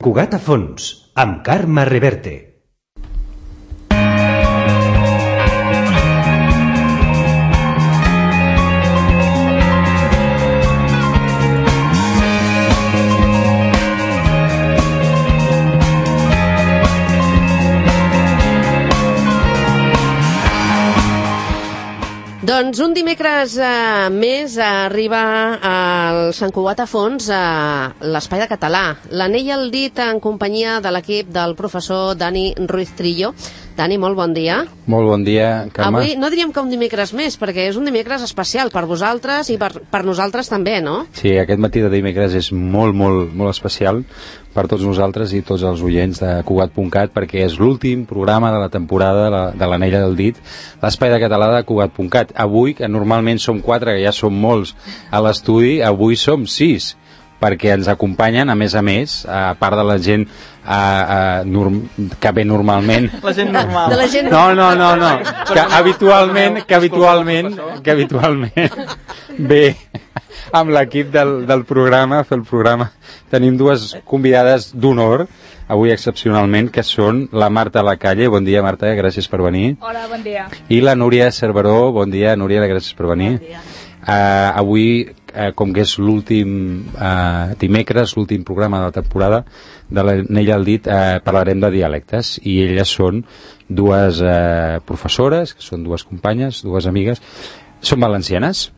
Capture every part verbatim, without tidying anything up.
Cugat a fons, amb Carme Reverte. Doncs un dimecres eh, més arriba al Sant Cugat a fons a l'Espai de Català. L'anell al dit en companyia de l'equip del professor Dani Ruiz Trillo. Dani, molt bon dia. Molt bon dia, Carme. Avui no diríem que un dimecres més, perquè és un dimecres especial per vosaltres i per, per nosaltres també, no? Sí, aquest matí de dimecres és molt, molt, molt especial per tots nosaltres i tots els oients de Cugat punt cat, perquè és l'últim programa de la temporada de la, de l'Anella del Dit, l'Espai de Català de Cugat punt cat. Avui, que normalment som quatre, que ja som molts a l'estudi, avui som sis, perquè ens acompanyen, a més a més, a part de la gent a, a, norm, que ve normalment... La gent normal. De la gent no, no, no, no. Que habitualment, que habitualment, que habitualment ve amb l'equip del, del programa, a fer el programa. Tenim dues convidades d'honor, avui excepcionalment, que són la Marta Lacalle. Bon dia, Marta, gràcies per venir. Hola, bon dia. I la Núria Cerveró. Bon dia, Núria, gràcies per venir. Bon dia. Uh, avui, uh, com que és l'últim uh, dimecres, l'últim programa de la temporada de l'Anell al dit, uh, parlarem de dialectes, i elles són dues uh, professores, que són dues companyes, dues amigues, són valencianes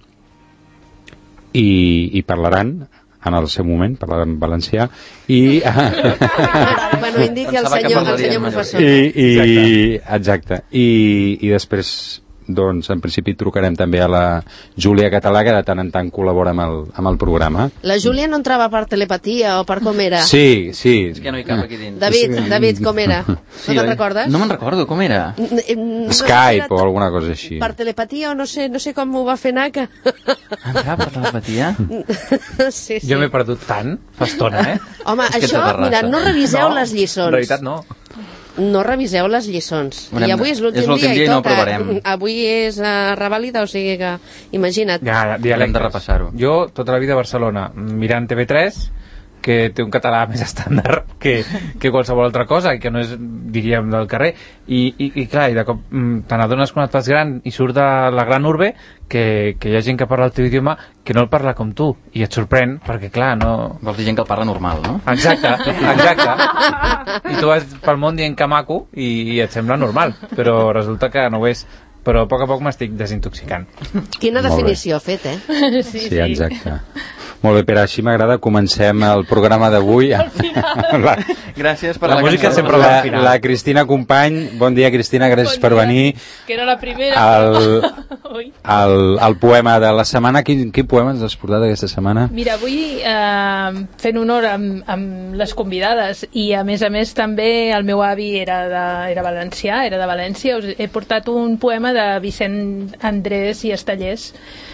i, i parlaran en el seu moment, parlaran valencià i... bueno, indiqui el senyor, el senyor professor. I, i, exacte. I, i després... doncs en principi trucarem també a la Júlia Català, que de tant en tant col·labora amb el, amb el programa. La Júlia no entrava per telepatia o per com era? Sí, sí. És que no hi cap aquí dins. David, David, com era? No Sí, te'n oi? recordes? No me'n recordo, com era? N- eh, no Skype era o alguna cosa així. Per telepatia o no sé, no sé com ho va fer Naka. Entrar per telepatia? sí, sí. Jo m'he perdut tant, fa estona, eh? Home, És que això, ets de raça. mira, no reviseu No, les lliçons. En realitat no. No reviseu les lliçons. Haurem I de- avui és és l'últim l'últim dia dia i i no toca. aprovarem. Avui és uh, revàlida, o sigui que, imagina't. Ja, Haurem dialectes. de repassar-ho. Jo, tota la vida a Barcelona, mirant T V tres, que té un català més estàndard que, que qualsevol altra cosa, i que no és, diríem, del carrer. I, i, i clar, i de cop mm, te n'adones quan et fas gran i surt de la gran urbe que, que hi ha gent que parla el teu idioma que no el parla com tu, i et sorprèn, perquè clar, no... Vols dir gent que el parla normal, no? Exacte, exacte. I tu vas pel món dient que maco i, i et sembla normal, però resulta que no ho és. Però a poc a poc m'estic desintoxicant. Quina Molt bé. definició ha fet, eh? Sí, Sí, exacte. Molt bé, però així m'agrada, comencem el programa d'avui. La, Gràcies per La la, música cançó. sempre va la, al final. la Cristina Company. Bon dia, Cristina, gràcies Bon per dia. venir. Que era la primera. El, Ui. el, el poema de la setmana, quin, quin poema ens has portat aquesta setmana? Mira, avui eh, fent honor amb, amb les convidades i a més a més també el meu avi era, de, era valencià, era de València, us he portat un poema de Vicent Andrés i Estallés,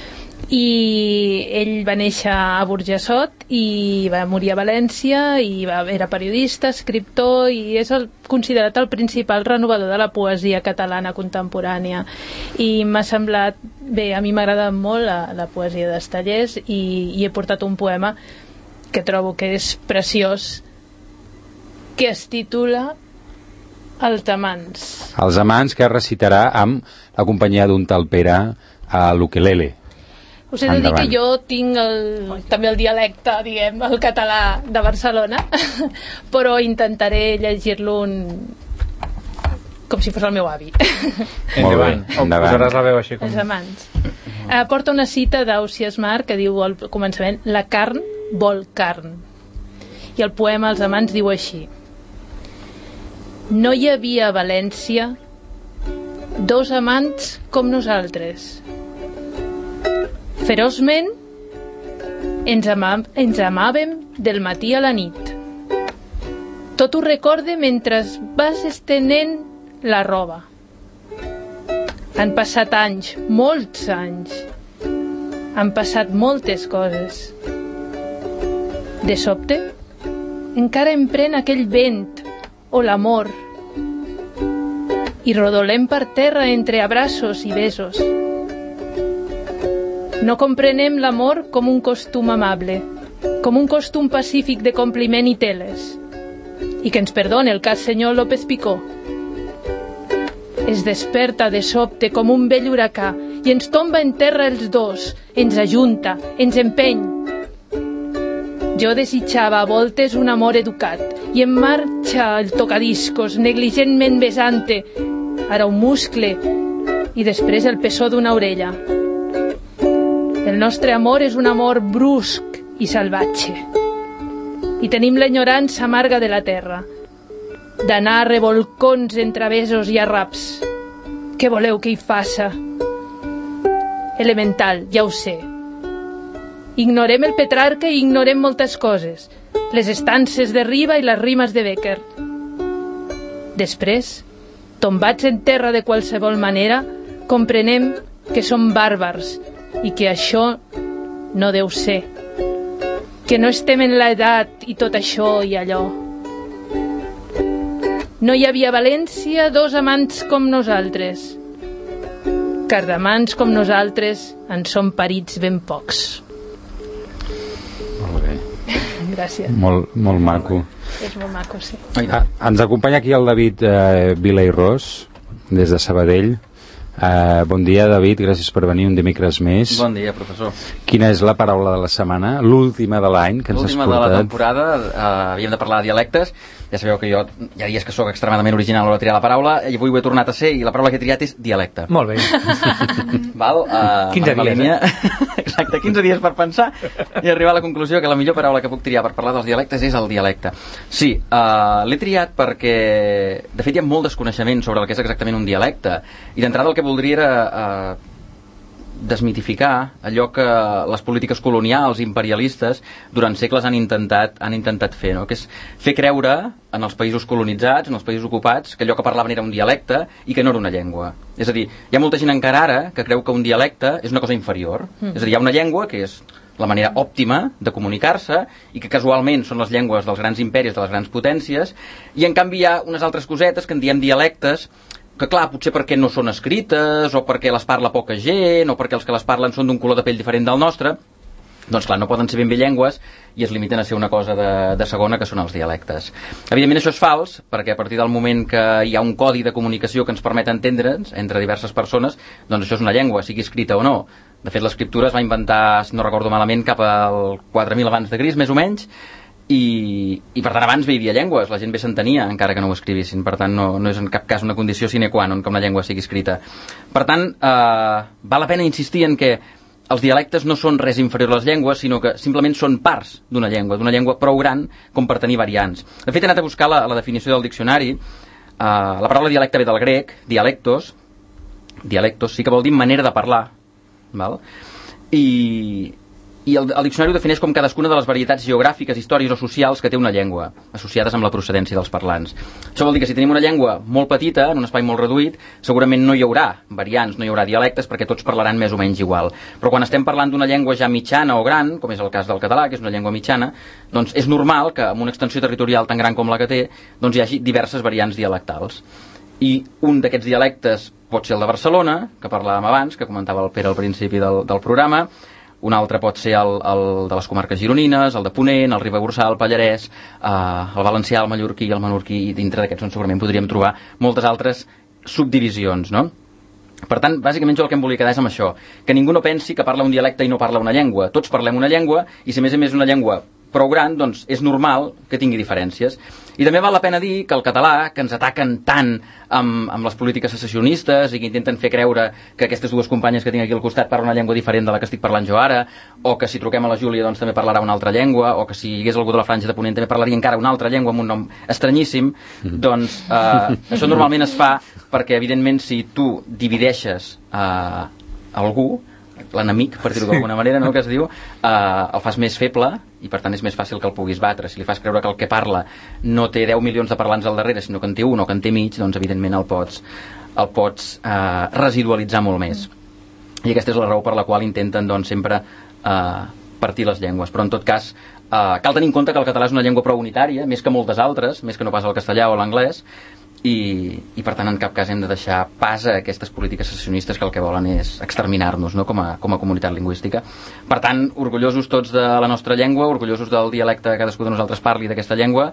i ell va néixer a Burjassot i va morir a València i va, era periodista, escriptor, i és el, considerat el principal renovador de la poesia catalana contemporània, i m'ha semblat bé, a mi m'agrada molt la, la poesia d'Estallés, i, i he portat un poema que trobo que és preciós, que es titula Els amants. Els amants, que recitarà amb la companyia d'un tal Pere a l'ukelele. Us he de dir Endavant. que jo tinc el, també el dialecte, diguem, el català de Barcelona, però intentaré llegir-lo un... com si fos el meu avi. Molt bé, Endavant. O endavant. posaràs la veu així com... Els amants. Eh, porta una cita d'Ausiàs Marc que diu al començament: la carn vol carn. I el poema Els amants diu així: no hi havia a València dos amants com nosaltres. Feroçment ens, ama ens amàvem del matí a la nit. Tot ho recorde mentre vas estenent la roba. Han passat anys, molts anys. Han passat moltes coses. De sobte, encara em pren aquell vent o l'amor i rodolem per terra entre abraços i besos. No comprenem l'amor com un costum amable, com un costum pacífic de compliment i teles. I que ens perdone el cas senyor López Picó. Es desperta de sobte com un vell huracà i ens tomba en terra els dos, ens ajunta, ens empeny. Jo desitjava a voltes un amor educat i en marxa el tocadiscos, negligentment besante, ara un muscle i després el pessó d'una orella. El nostre amor és un amor brusc i salvatge. I tenim l'enyorança amarga de la terra, d'anar a revolcons entre besos i arraps. Què voleu que hi faça? Elemental, ja ho sé. Ignorem el Petrarca i ignorem moltes coses, les estances de Riba i les rimes de Bécquer. Després, tombats en terra de qualsevol manera, comprenem que som bàrbars i que això no deu ser, que no estem en l'edat i tot això i allò. No hi havia a València dos amants com nosaltres, car d'amants com nosaltres en són parits ben pocs. Molt bé. Gràcies. Molt, molt maco. És molt maco, sí. Ah, ens acompanya aquí el David eh, Vila i Ros, des de Sabadell. Uh, bon dia, David, gràcies per venir un dimecres més. Bon dia, professor. Quina és la paraula de la setmana? L'última de l'any que ens has portat? L'última de la temporada, uh, havíem de parlar de dialectes. Ja sabeu que jo hi ha dies que sóc extremadament original a l'hora de triar la paraula i avui ho he tornat a ser i la paraula que he triat és dialecte. Molt bé. Val? Uh, quinze dies, línia... eh? Exacte, quinze dies per pensar i arribar a la conclusió que la millor paraula que puc triar per parlar dels dialectes és el dialecte. Sí, uh, l'he triat perquè de fet hi ha molt desconeixement sobre el que és exactament un dialecte i d'entrada el que voldria era uh, desmitificar allò que les polítiques colonials, imperialistes, durant segles han intentat, han intentat fer, no? Que és fer creure en els països colonitzats, en els països ocupats, que allò que parlaven era un dialecte i que no era una llengua. És a dir, hi ha molta gent encara ara que creu que un dialecte és una cosa inferior. Mm. És a dir, hi ha una llengua que és la manera òptima de comunicar-se i que casualment són les llengües dels grans imperis, de les grans potències, i en canvi hi ha unes altres cosetes que en diem dialectes que clar, potser perquè no són escrites o perquè les parla poca gent o perquè els que les parlen són d'un color de pell diferent del nostre, doncs clar, no poden ser ben bé llengües i es limiten a ser una cosa de, de segona que són els dialectes. Evidentment això és fals perquè a partir del moment que hi ha un codi de comunicació que ens permet entendre'ns entre diverses persones, doncs això és una llengua, sigui escrita o no. De fet, l'escriptura es va inventar, si no recordo malament, cap al quatre mil abans de Crist, més o menys, I, i per tant abans bé hi havia llengües, la gent bé s'entenia encara que no ho escrivissin, per tant no, no és en cap cas una condició sine qua non que una llengua sigui escrita. Per tant, eh, val la pena insistir en que els dialectes no són res inferior a les llengües, sinó que simplement són parts d'una llengua, d'una llengua prou gran com per tenir variants. De fet, he anat a buscar la, la definició del diccionari. eh, la paraula dialecte ve del grec, dialectos, dialectos sí que vol dir manera de parlar, val? i I el, el diccionari ho defineix com cadascuna de les varietats geogràfiques, històriques o socials que té una llengua, associades amb la procedència dels parlants. Això vol dir que si tenim una llengua molt petita, en un espai molt reduït, segurament no hi haurà variants, no hi haurà dialectes, perquè tots parlaran més o menys igual. Però quan estem parlant d'una llengua ja mitjana o gran, com és el cas del català, que és una llengua mitjana, doncs és normal que amb una extensió territorial tan gran com la que té, doncs hi hagi diverses variants dialectals. I un d'aquests dialectes pot ser el de Barcelona, que parlàvem abans, que comentava el Pere al principi del, del programa. Un altre pot ser el, el de les comarques gironines, el de Ponent, el Ribagorçà, el Pallarès, eh, el valencià, el mallorquí, el menorquí, i dintre d'aquests on segurament podríem trobar moltes altres subdivisions, no? Per tant, bàsicament jo el que em volia quedar és amb això, que ningú no pensi que parla un dialecte i no parla una llengua. Tots parlem una llengua i si a més a més una llengua prou gran, doncs és normal que tingui diferències. I també val la pena dir que el català, que ens ataquen tant amb, amb les polítiques secessionistes i que intenten fer creure que aquestes dues companyes que tinc aquí al costat parlen una llengua diferent de la que estic parlant jo ara, o que si truquem a la Júlia doncs també parlarà una altra llengua, o que si hi hagués algú de la Franja de Ponent també parlaria encara una altra llengua amb un nom estranyíssim, mm. doncs eh, això normalment es fa perquè evidentment si tu divideixes eh, algú, l'enemic, per dir-ho d'alguna manera, no, que es diu, eh, el fas més feble i per tant és més fàcil que el puguis batre. Si li fas creure que el que parla no té deu milions de parlants al darrere, sinó que en té un o que en té mig, doncs evidentment el pots, el pots eh, residualitzar molt més. I aquesta és la raó per la qual intenten doncs, sempre eh, partir les llengües. Però en tot cas, eh, cal tenir en compte que el català és una llengua prou unitària, més que moltes altres, més que no pas el castellà o l'anglès, I, i per tant en cap cas hem de deixar pas a aquestes polítiques secessionistes que el que volen és exterminar-nos, no? com, a, com a comunitat lingüística. Per tant, orgullosos tots de la nostra llengua, orgullosos del dialecte que cadascú de nosaltres parli d'aquesta llengua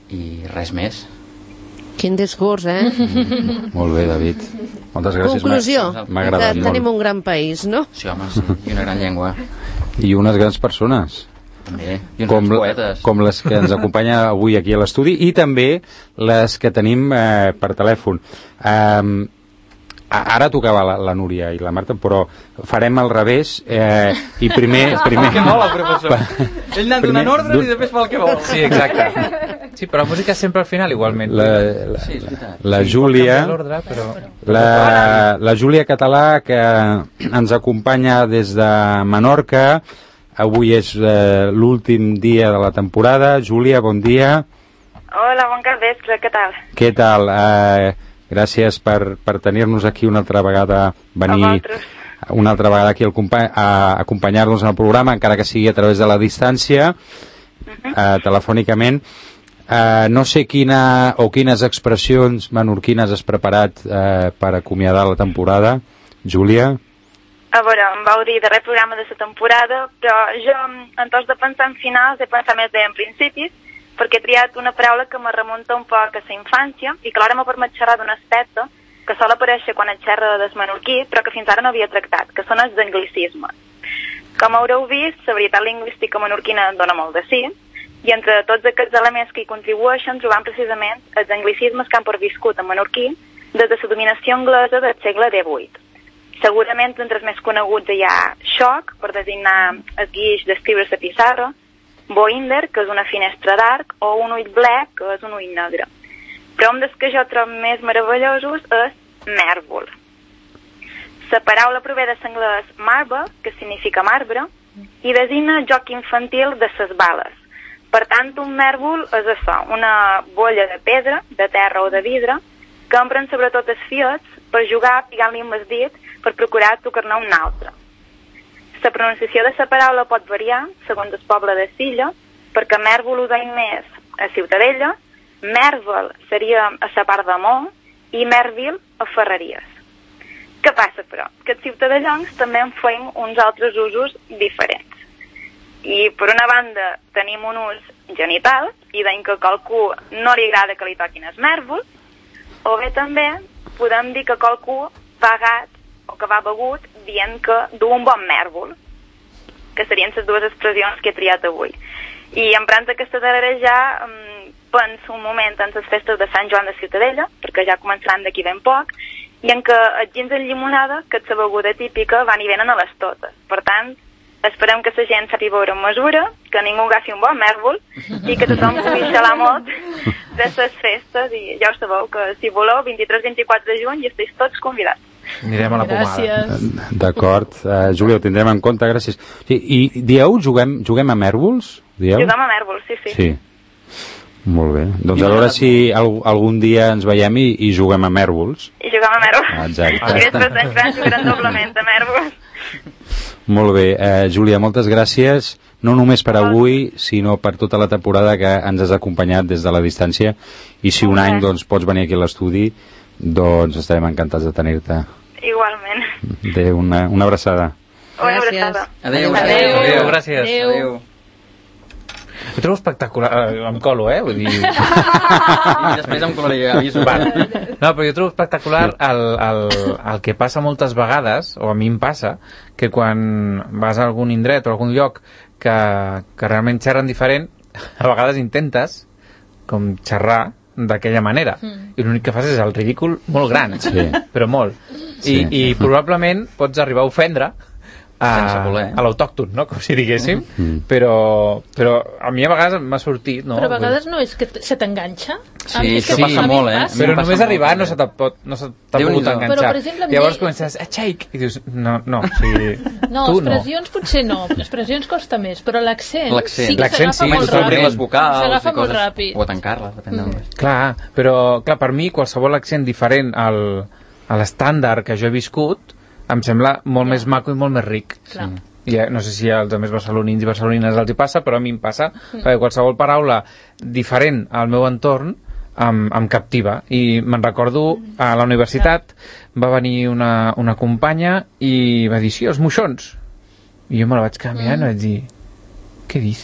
i res més. Quin discurs, eh? Mm, molt bé, David. Moltes gràcies. Conclusió, m'ha agradat que molt. tenim un gran país, no? Sí, home, sí. I una gran llengua. I unes grans persones. També. I uns Com, grans poetes. com les que ens acompanyen avui aquí a l'estudi i també les que tenim eh, per telèfon. Eh, ara tocava la, la Núria i la Marta, però farem al revés eh, i primer... primer El que vol, el professor. Ell n'ha donat ordres i després fa el que vol. Sí, exacte. Sí, però la música sempre al final, igualment. La, la, Sí, és veritat. la Sí, Júlia... pot canviar l'ordre, però... La, la Júlia Català, que ens acompanya des de Menorca. Avui és eh, l'últim dia de la temporada. Júlia, bon dia. Hola, bon capvespre, què tal? Què tal? Eh, gràcies per, per tenir-nos aquí una altra vegada, venir una altra vegada aquí al compa a acompanyar-nos en el programa, encara que sigui a través de la distància, eh, telefònicament. Eh, no sé quina o quines expressions menorquines has preparat eh, per acomiadar la temporada, Júlia. A veure, em vau dir darrer programa de la temporada, però jo, en tots de pensar en finals, he pensat més bé en principis, perquè he triat una paraula que me remunta un poc a la infància i que alhora m'ha permet xerrar d'un aspecte que sol aparèixer quan et xerra des menorquí, però que fins ara no havia tractat, que són els anglicismes. Com haureu vist, la varietat lingüística menorquina dona molt de sí, i entre tots aquests elements que hi contribueixen trobam precisament els anglicismes que han perviscut en menorquí des de la dominació anglesa del segle divuit. Segurament entre els més coneguts hi ha xoc, per designar el guix d'escriure la pissarra, boinder, que és una finestra d'arc, o un ull blec, que és un ull negre. Però un dels que jo trobo més meravellosos és mèrbol. La paraula prové de l'anglès marble, que significa marbre, i designa joc infantil de ses bales. Per tant, un mèrbol és això, una bolla de pedra, de terra o de vidre, que empren sobretot els fiets per jugar picant-li amb el dit per procurar tocar-ne un altre. La pronunciació de la paraula pot variar segons el poble de Silla, perquè mèrbol ho deim més a Ciutadella, mèrvel seria a la part d'Amor i mèrvil a Ferreries. Què passa, però? Que els ciutadellons també en feim uns altres usos diferents. I, per una banda, tenim un ús genital, i deim que a qualcú no li agrada que li toquin els mèrvols, o bé també podem dir que qualcú va gat o que va begut dient que du un bon mèrbol, que serien les dues expressions que he triat avui. I emprant aquesta darrera ja um, penso un moment en les festes de Sant Joan de Ciutadella, perquè ja començaran d'aquí ben poc, i en què els gins en llimonada, que és la beguda típica, van i venen a les totes. Per tant, esperem que la gent sàpiga veure en mesura, que ningú agafi un bon mèrbol i que tothom pugui xalar molt de les festes. I ja ho sabeu, que si voleu, vint-i-tres vint-i-quatre de juny, i esteu tots convidats. Anirem a la pomada. Gràcies. D'acord. Uh, Júlia, ho tindrem en compte, gràcies. Sí, i dieu, juguem, juguem a mèrvols? Dieu? Juguem a mèrbol, sí, sí. Sí. Molt bé. Doncs a veure si al, algun dia ens veiem i, i juguem a mèrvols. I juguem a mèrbol. Exacte. I després de Sant Joan jugaran doblement a mèrbol. Molt bé. Uh, Júlia, moltes gràcies, no només per avui, sinó per tota la temporada que ens has acompanyat des de la distància, i si un any doncs, pots venir aquí a l'estudi, doncs estarem encantats de tenir-te. Igualment. Adéu, una, una abraçada. Una Gràcies. abraçada. Adéu. Adéu. Adéu, gràcies. Adéu. Adéu. Ho trobo espectacular, eh, em colo, eh? Vull dir... I després em colaré, aviso. Va. No, però jo trobo espectacular el, el, el que passa moltes vegades, o a mi em passa, que quan vas a algun indret o a algun lloc que, que realment xerren diferent, a vegades intentes com xerrar d'aquella manera, mm. i l'únic que fas és el ridícul molt gran, Sí. però molt. Sí. I, I probablement pots arribar a ofendre Sense a, voler. a l'autòcton, no? Com si diguéssim, Mm. però, però a mi a vegades m'ha sortit, no? Però a vegades no és que t- se t'enganxa. Sí, A mi és que això a mi passa em molt, eh? passa. Però passa només molt, arribar no també. se t'ha pot, no se t'ha Déu-n'hi-do. pogut enganxar. Però, per exemple, amb Llavors llei- comences a shake i dius, no, no, o sigui, No, tu no. expressions potser no, expressions costa més, però l'accent L'accent. sí que L'accent s'agafa sí, molt totalment. Obrir ràpid. les vocals S'agafa i molt coses. ràpid. O tancar-les, depèn de mm. Clar, però clar, per mi qualsevol accent diferent al, a l'estàndard que jo he viscut em sembla molt Ja. més maco i molt més ric. Clar. I eh, no sé si als altres barcelonins i barcelonines els hi passa, però a mi em passa, mm. perquè qualsevol paraula diferent al meu entorn em, em captiva. I me'n recordo, a la universitat va venir una, una companya i va dir, sí, els moixons. I jo me la vaig canviar mm. i vaig dir, què dice?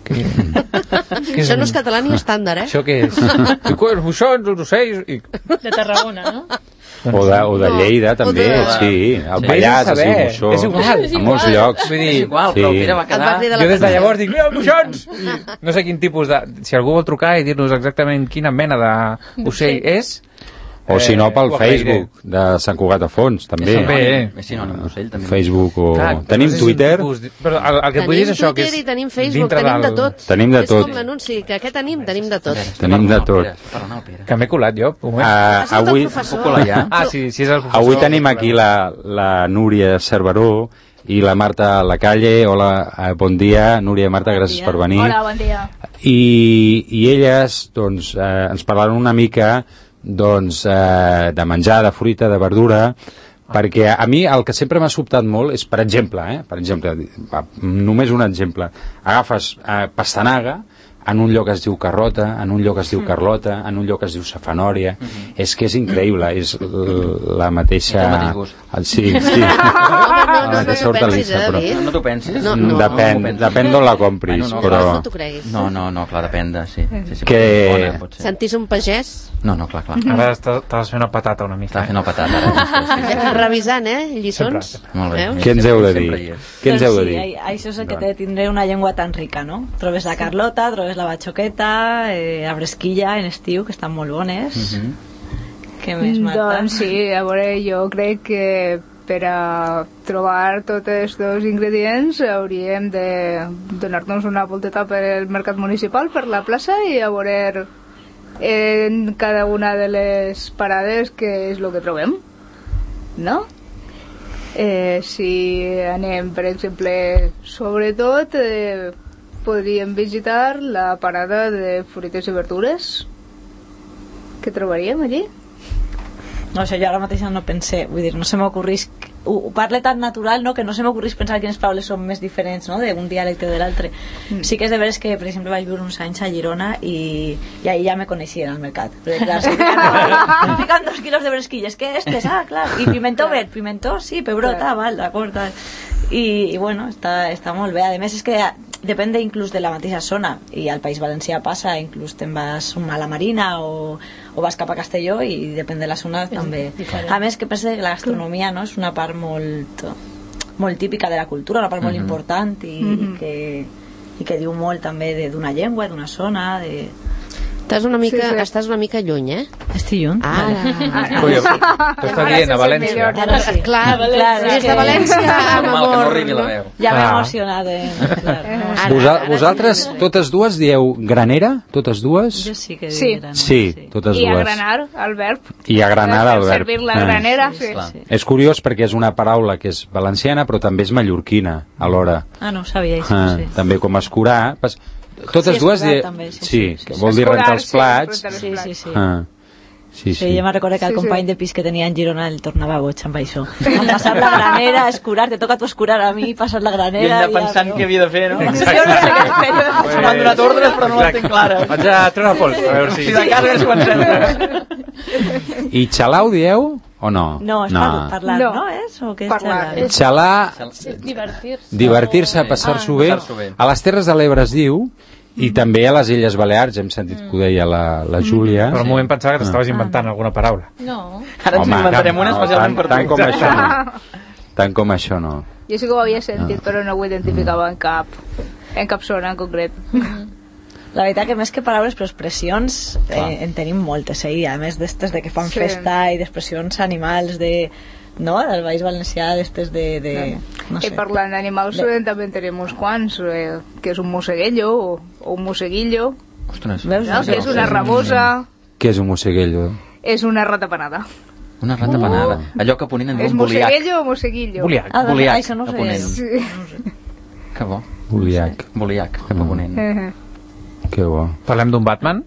Que... Això no és català ni estàndard, eh? Això què és? I què, els moixons, els ocells... I... De Tarragona, no? O de, o de Lleida, No, també, o de- sí. El Sí. Pallars, Saber, el moixó. és igual. A molts llocs. Vull És dir, igual, Sí. però el Pere va El quedar... barri de la jo des de Cançó. llavors dic, mira, els moixons! I no sé quin tipus de... Si algú vol trucar i dir-nos exactament quina mena d'ocell és... O si no, pel ho agrairé. Facebook de Sant Cugat a Fons, també. És També. sinònim, és sinònim d'ocell, també. Facebook o... Clar, Tenim no sé si Twitter, un tipus de- Però el, el que et vull dir és això, que Twitter és i tenim Facebook, dintre tenim de del- tot. Tenim de tot. És com l'anunci, que aquest tenim, tenim de tot. Tenim de tot. Parlant el Pere. Que m'he colat jo, un moment. Uh, Ha estat el avui, professor. Puc colar ja? Ah, sí, sí és el professor. avui tenim aquí la, la Núria Cerveró i la Marta Lacalle. Hola, eh, bon dia, Núria i Marta, gràcies per venir. Hola, bon dia. I, i elles doncs, eh, ens parlaran una mica doncs, eh, de menjar, de fruita, de verdura, perquè a mi el que sempre m'ha sobtat molt és, per exemple, eh, per exemple, va, només un exemple, agafes eh, pastanaga, en un lloc es diu carrota, en un lloc es diu carlota, en un lloc es diu safanòria, és que és increïble, és l- la mateixa... És el mateix gust. Ah, sí, sí. No, no, no, no, La no mateixa t'ho pensis, hortalissa, eh, però- David? No t'ho pensis? No, no. Depèn, no m'ho penso. depèn d'on la compris, Bueno, no, però... No t'ho creguis. No, no, no, clar, depèn de... Sí, sí, sí, Que- pot ser bona, pot ser. Sentís un pagès No, no, clar, clar. Ara estàs estàs fent una patata una mica. Estava fent el patat, ara. Sí, sí, sí. revisant, eh, lliçons. Sempre, Molt bé. Veus? Què ens heu de dir? Sempre hi és. Què ens heu de Doncs dir? sí, ai- això és el que té tindre una llengua tan rica, no? Trobes la carlota, trobes la batxoqueta, eh, la bresquilla en estiu, que estan molt bones. Mhm. Què més, Marta? Doncs sí, a veure, jo crec que per a trobar tots aquests ingredients hauríem de donar-nos una volteta per el mercat municipal, per la plaça, i a veure en cada una de les parades què és el que trobem, no? Eh, si anem, per exemple, sobretot eh, podríem visitar la parada de fruites i verdures. Què trobaríem allí? No, això jo ara mateix no pensé, vull dir, no se m'ocorrís, ho, ho parle tan natural, no?, que no se m'ocorrís pensar quines paraules són més diferents, no?, d'un dialecte o de l'altre. Mm. Sí que és de veres que, per exemple, vaig viure uns anys a Girona i, i ahí ja me coneixien al mercat. Perquè, clar, si fican, fican dos quilos de bresquilles, què estes? Ah, clar, i pimentó verd, pimentó, sí, pebrot, ah, val, d'acord, tal. I, i bueno, està, està molt bé. A més, és que depèn inclús de la mateixa zona, i al País Valencià passa, inclús te'n vas a la Marina o, o vas cap a Castelló, i depèn de la zona també. A més, que penso que la gastronomia, no?, és una part molt molt típica de la cultura, una part molt Mhm. important i, i, que, i que diu molt també de- d'una llengua, d'una zona, de... Estàs una mica, Sí, sí. estàs una mica lluny, eh? Estic lluny? Ara. Coi, t'ho està dient a València. Ara sí. Clar, Clar, clar, és des de que- València amb Normal que no amor. arribi la veu. Ja m'he Ah. emocionat, eh? Clar, Ara, Vosa, ara vosaltres, sí. totes dues, dieu granera? Totes dues? jo sí que Sí. diria, no? Sí, totes I dues. agranar, el verb. I agranar el verb. Servir la Ah. granera, sí. Clar. Sí. És curiós perquè és una paraula que és valenciana però també és mallorquina alhora. Ah, no ho sabia, això, Ah, sí. també com escurar. Pas... Totes Sí, dues... escurar die- també, sí, sí, sí, sí, que sí. vol dir Escurar, rentar els sí, plats. rentar els Sí, plats. sí, sí. Ah. Sí, Sí, sí. jo me recordo que el Sí, company sí. de pis que tenia en Girona el tornava boig amb això. Em passar la granera, escurar, te toca tu escurar a mi, passar la I granera... ell de pensant ja, què havia de fer, no? Jo no sé què fer. M'han donat ordres però no les tinc clares. Vaig a treure la pols, a veure si... Si de casa és quan sempre. I xalau dieu o no? No, és no. parlar, No. no, és? O què és Parlar. xalar? Xalar, Divertir-se. divertir-se, passar-s'ho bé. Passar-s'ho bé. A les Terres de l'Ebre es diu, i també a les Illes Balears, hem sentit que ho deia la, la Júlia. Per un moment pensava que t'estaves inventant alguna paraula. No. Ara ens Home, inventarem una no, especialment per tant, tant tu. com això no. Tant com això no. Jo sí que ho havia sentit, però no ho identificava en cap, en cap zona en concret. La veritat que més que paraules, però expressions Clar. eh, en tenim moltes, eh? I a més d'estes de que fan Sí. festa i d'expressions animals de... no? Del País Valencià, d'estes de... de no I sé. parlant d'animals De- eh, també en tenim uns quants, eh, que és un mosseguello o, o un mosseguillo, Ostres, Veus? no? que és una rabosa, Què és un mosseguello? és una ratapanada. una rata panada. Allò que a Ponent en És diuen boliac. mosseguello o mosseguillo? Boliac. Ah, doncs, Boliac, això no ho a sabia. Ponent. Sí. Que bo. Boliac. Boliac, cap a Ponent. Eh, Que bo. Parlem d'un Batman?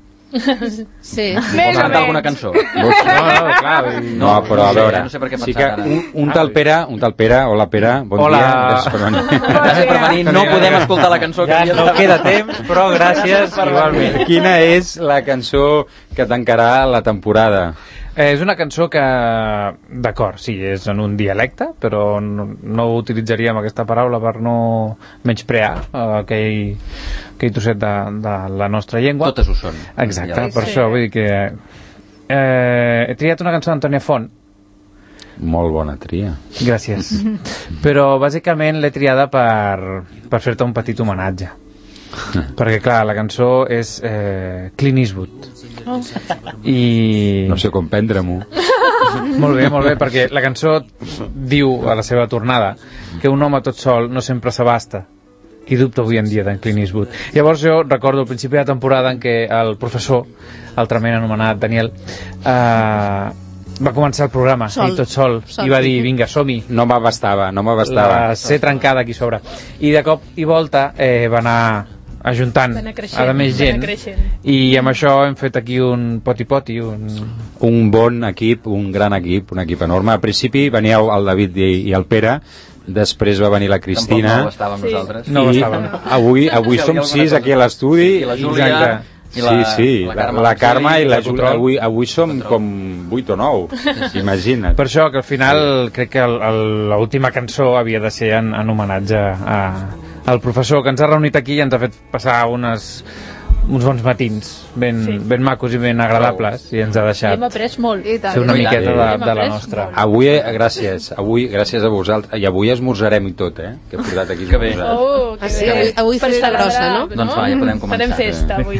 Sí. Més Vols o cantar alguna menys. cançó? No, no, clar. vull dir- No, però a no sé, veure, no sé per què sí pensar que ara. un, un tal Pere, un tal Pere, hola Pere, bon Hola. dia, gràcies per venir. Gràcies per venir. No podem escoltar la cançó que Ja havia no queda temps, però gràcies igualment. Quina és la cançó que tancarà la temporada? Eh, és una cançó que, d'acord, sí, és en un dialecte, però no, no utilitzaríem aquesta paraula per no menysprear eh, aquell aquell trosset de, de la nostra llengua. Totes ho són. Exacte, Ja. per Sí. això vull dir que eh, he triat una cançó d'Antònia Font. Molt bona tria. Gràcies. Però bàsicament l'he triada per, per fer-te un petit homenatge. Perquè clar, la cançó és eh, Clint Eastwood. Oh. I... No sé com prendre-m'ho. Molt bé, molt bé, perquè la cançó diu a la seva tornada que un home tot sol no sempre s'abasta. Qui dubta avui en dia d'en Clint Eastwood? Llavors jo recordo al principi de la temporada en què el professor, altrament anomenat Daniel, eh, va començar el programa, Sol. ell tot sol, Sol. i va dir, vinga, som-hi, No m'abastava, no m'abastava. la C trencada aquí sobre. I de cop i volta eh, va anar ajuntant Va anar creixent, a més va anar gent, creixent. i amb això hem fet aquí un poti-poti, un... Un bon equip, un gran equip, un equip enorme. Al principi venia el David i, i el Pere, després va venir la Cristina, Tampoc no estàvem Sí. nosaltres. No ho i estàvem. avui, avui Sí, som havia alguna sis cosa. aquí a l'estudi. I la Júlia, Exacte. i la, sí, sí, la la, Carme, la Carme i la el Júlia, control. avui, avui som com vuit o nou, imagina't. Per això que al final crec que l'última cançó havia de ser en, en homenatge a, al professor que ens ha reunit aquí i ens ha fet passar unes, uns bons matins ben, Sí. ben macos i ben agradables i ens ha I deixat hem après molt. I tant. fer una I tant. miqueta de, Hem de la après nostra. molt. Avui, eh, gràcies, avui, gràcies a vosaltres, i avui esmorzarem i tot, eh, que he portat aquí. Que bé. esmorzar. Oh, que Ah, sí? bé. Avui- avui Per festa celebrar, grossa, no? Doncs va, ja podem començar. Farem festa avui.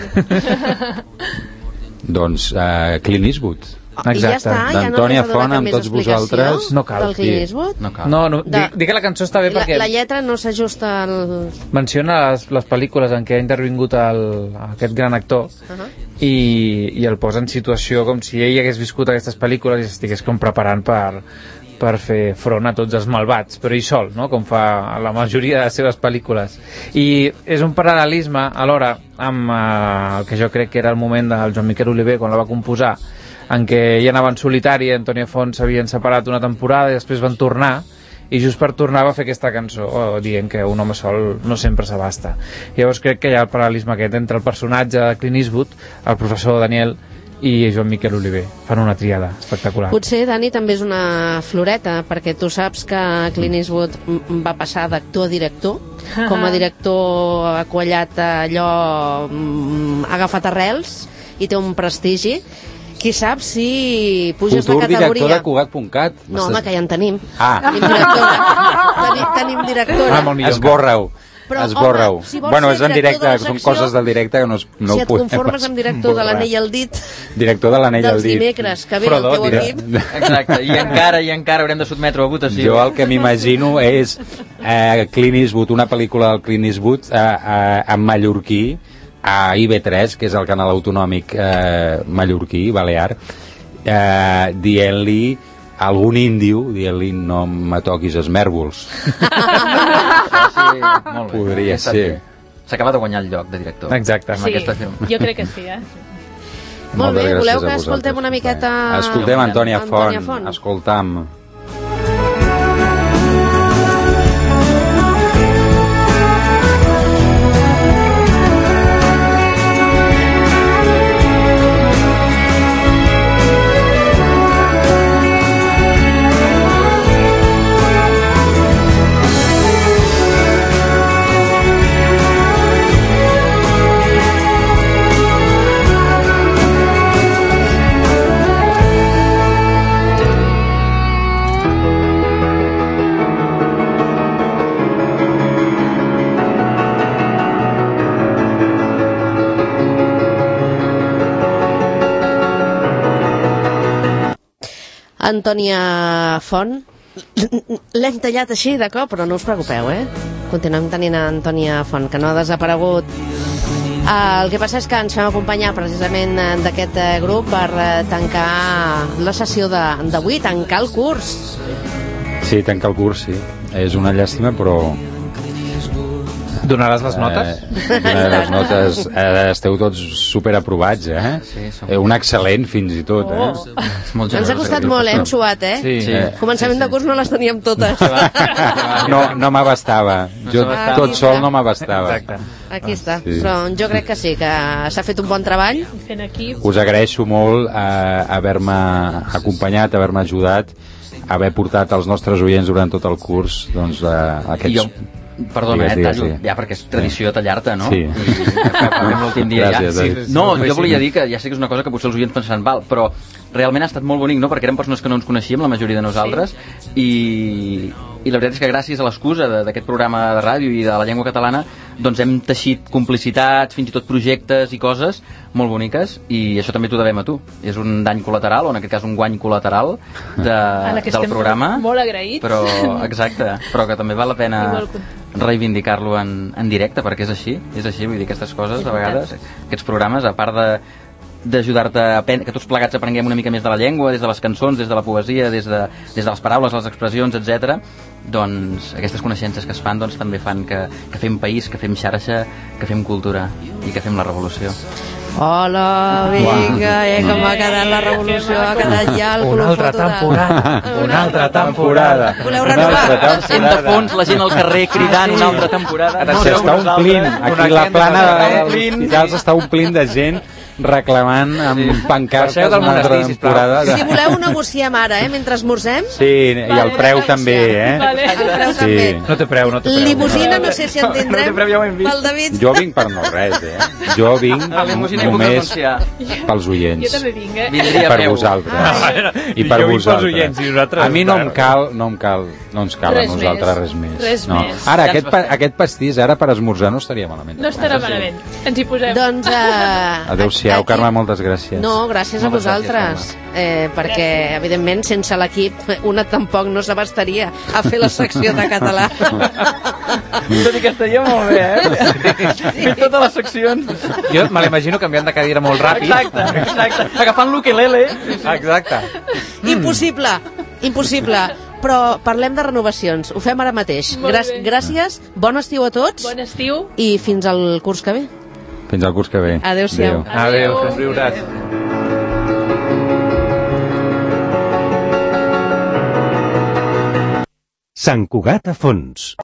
Doncs uh, Clint Eastwood. I ja Exacte. està, ja no D'Antònia has de donar Font cap amb més tots explicació vosaltres. No cal, del Clint sí. Eastwood? No cal. No, no, De- dic, dic que la cançó està bé La, perquè la lletra no s'ajusta al... menciona les, les pel·lícules en què ha intervingut el, aquest gran actor Uh -huh. i, i el posa en situació com si ell hagués viscut aquestes pel·lícules i estigués com preparant per, per fer front a tots els malvats, però ell sol, no? Com fa la majoria de les seves pel·lícules. I és un paral·lelisme alhora amb eh, el que jo crec que era el moment del Joan Miquel Oliver quan la va composar, en què ell anava en solitari, Antònia Font s'havien separat una temporada i després van tornar, i just per tornar va fer aquesta cançó oh, dient que un home sol no sempre s'abasta. Llavors crec que hi ha el paral·lelisme aquest entre el personatge de Clint Eastwood, el professor Daniel i Joan Miquel Oliver. Fan una triada espectacular. Potser, Dani, també és una floreta, perquè tu saps que Clint Eastwood mm, va passar d'actor a director. Com a director ha quallat allò, mm, ha agafat arrels i té un prestigi. Qui sap si puges Futur de director categoria. de Cugat punt cat. No, home, que ja en tenim. Ah. Tenim directora. Tenim, tenim directora. Ah, molt millor. Esborra-ho. Però, Esborra-ho. home, si vols bueno, ser és en director directe, de la són secció, coses del directe que no, es, no si ho et podem conformes amb director de l'Anell al dit Director de l'Anell al dels dit. dimecres, que ve Frodo, el teu dirà. equip. Exacte, i encara i encara haurem de sotmetre a votació. Jo el que m'imagino és eh, Clint Eastwood, una pel·lícula del Clint Eastwood eh, eh, en mallorquí, a I B tres, que és el canal autonòmic eh, mallorquí, balear, eh, dient-li a algun índio, dient-li no me toquis els mèrvols. Sí, molt bé. Podria Està ser. bé. S'acaba de guanyar el lloc de director. Exacte. Amb Sí, aquesta film. jo crec que sí, eh? Molt Moltes bé, gràcies voleu a que vosaltres. escoltem una miqueta... Escoltem Antònia Antònia Font. Font. Escoltam. Antònia Font. L'hem tallat així de cop, però no us preocupeu, eh? Continuem tenint a Antònia Font, que no ha desaparegut. El que passa és que ens fem acompanyar precisament d'aquest grup per tancar la sessió de- d'avui, tancar el curs. Sí, tanca el curs, sí. És una llàstima, però... Donaràs les notes? Eh, les notes... Eh, esteu tots superaprovats, eh? Sí, som- eh? Un excel·lent, fins i tot, eh? Oh. És molt Ens ha generós, costat aquest molt, eh? Hem grup. suat, eh? Sí. Sí. Eh, Començament de curs no les teníem totes. No, no m'abastava. Jo s'abastava. tot sol no m'abastava. Exacte. Aquí està. Sí. Però jo crec que sí, que s'ha fet un bon treball. Fent equip. Us agraeixo molt eh, haver-me acompanyat, haver-me ajudat, haver portat als nostres oients durant tot el curs doncs, eh, I aquests jo. Perdona, Digues, eh, digues, tallo, digues. ja, perquè és tradició tallar-te, no? Sí. I acabem l'últim dia Gràcies, ja. David. No, jo volia dir que ja sé que és una cosa que potser els oients pensaran, val, però realment ha estat molt bonic, no?, perquè érem persones que no ens coneixíem, la majoria de nosaltres, sí. i, i la veritat és que gràcies a l'excusa d'aquest programa de ràdio i de la llengua catalana, doncs hem teixit complicitats, fins i tot projectes i coses molt boniques, i això també t'ho devem a tu. És un dany col·lateral, o en aquest cas un guany col·lateral de, del programa. Molt agraïts. Però, exacte, però que també val la pena reivindicar-lo en, en directe, perquè és així, és així, vull dir, aquestes coses, a vegades, aquests programes, a part de d'ajudar-te a aprendre, que tots plegats aprenguem una mica més de la llengua, des de les cançons, des de la poesia, des de, des de les paraules, les expressions, etcètera. Doncs aquestes coneixences que es fan doncs, també fan que, que fem país, que fem xarxa, que fem cultura i que fem la revolució. Hola, vinga, eh, com ha quedat la revolució, ha quedat ja el Una altra temporada, una altra temporada. Voleu renovar? Sent de fons la gent al carrer cridant una altra temporada. S'està omplint, aquí la plana de l'hospital s'està omplint de gent reclamant amb sí. pancartes una altra temporada. De... Si voleu negociem ara, eh, mentre esmorzem. Sí, i el preu també, eh? Vale. El preu sí. també. No té preu, no té preu. Limusina, no sé si en tindrem. No, no ja pel David. Jo vinc per no res, eh? Jo vinc només pels oients. Jo també vinc, eh? I per vosaltres. Ah, I per jo vosaltres. Oients, i nosaltres a mi no em cal, no em cal, no ens cal res a nosaltres més. res més. Res no. més. Ara, aquest, pa, aquest pastís, ara per esmorzar no estaria malament. No estarà malament. Ens hi posem. Doncs... Uh, adéu-siau, aquí... Carme, moltes gràcies. No, gràcies a vosaltres, eh, perquè, evidentment, sense l'equip, una tampoc no s'abastaria a fer la secció de català. Tot i que estaria molt bé, eh? Sí. Fer totes les seccions. Jo me l'imagino canviant de cadira molt ràpid. Exacte, exacte. Agafant l'ukelele. Exacte. Impossible, impossible. Però parlem de renovacions, ho fem ara mateix. Grà gràcies, bon estiu a tots. Bon estiu. I fins al curs que ve. Fins al curs que ve. Adéu-siau. Adéu, fem riures. Sant Cugat a fons.